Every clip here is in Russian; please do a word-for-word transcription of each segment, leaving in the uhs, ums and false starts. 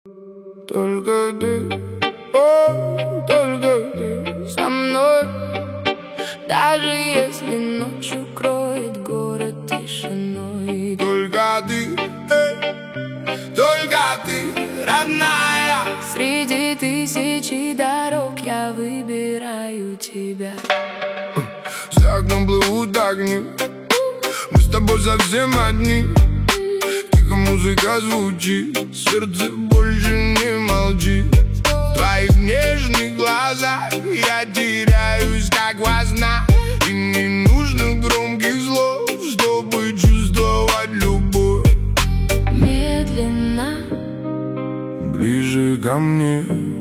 Только ты, о, только ты со мной. Даже если ночь укроет город тишиной. Только ты, э, только ты, родная. Среди тысячи дорог я выбираю тебя. За окном плывут огни, мы с тобой совсем одни. Тихо музыка звучит, сердце больше не молчит. В твоих нежных глазах я теряюсь, как во снах. И не нужно громких слов, чтобы чувствовать любовь. Медленно ближе ко мне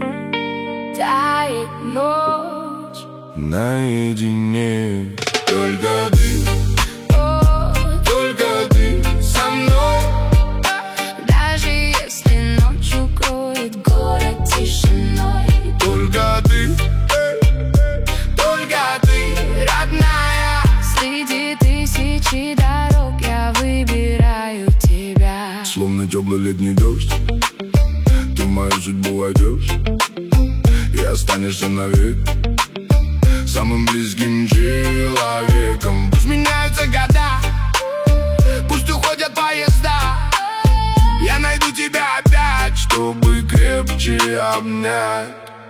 тает ночь наедине. Только ты, О, только ты со мной. даже если ночь укроет город тишиной. Только ты, э, только ты, родная. Среди тысячи дорог я выбираю тебя. Словно теплый летний дождь, ты в мою судьбу войдешь и останешься навек самым близким человеком. Пусть меняются года, пусть уходят поезда, я найду тебя опять, чтобы крепче обнять.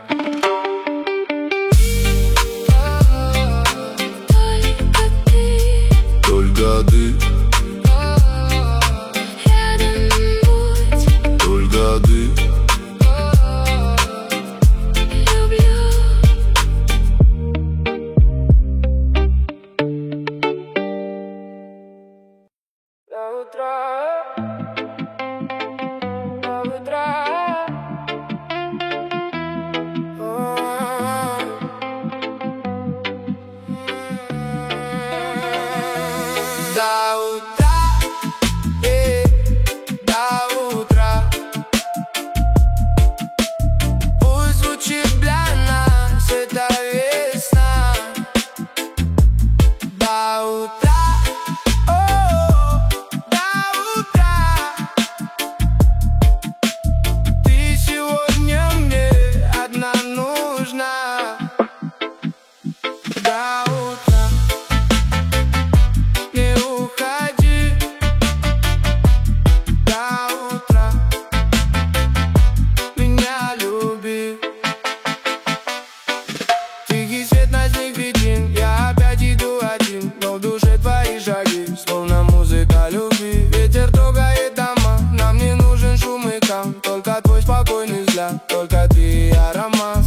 Только ты, Только ты, рядом будь. только ты. Люблю. До утра, до утра. До утра, э, до утра. Пусть звучит для нас эта весна. До утра, о, до утра. Ты сегодня мне одна нужна. До утра. Не уходи до утра, меня люби. Тихий свет ночных виден, я опять иду один, но в душе твои шаги, словно музыка любви. Ветер трогает дома, нам не нужен шум и гам, только твой спокойный взгляд, только ты и аромат.